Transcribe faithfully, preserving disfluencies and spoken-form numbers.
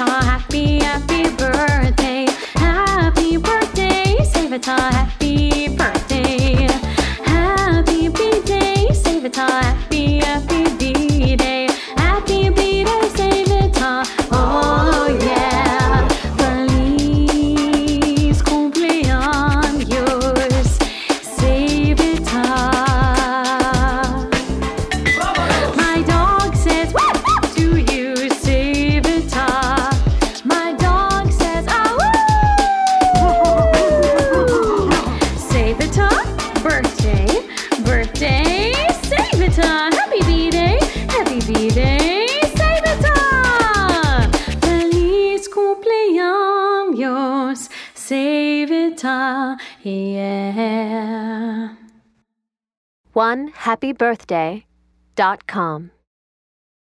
Savita, happy, happy birthday. Happy birthday, Savita, happy birthday. Happy B-Day, Savita, happy, happy B-Day. Happy B-Day, Savita, oh yeah. Feliz cumpleaños, Savita. My dog says woo to you, Savita. My dog says ah woo. Savita, birthday, birthday, Savita. Happy B-Day, happy B-Day, Savita. Feliz cumpleaños, Savita, yeah. one happy birthday dot com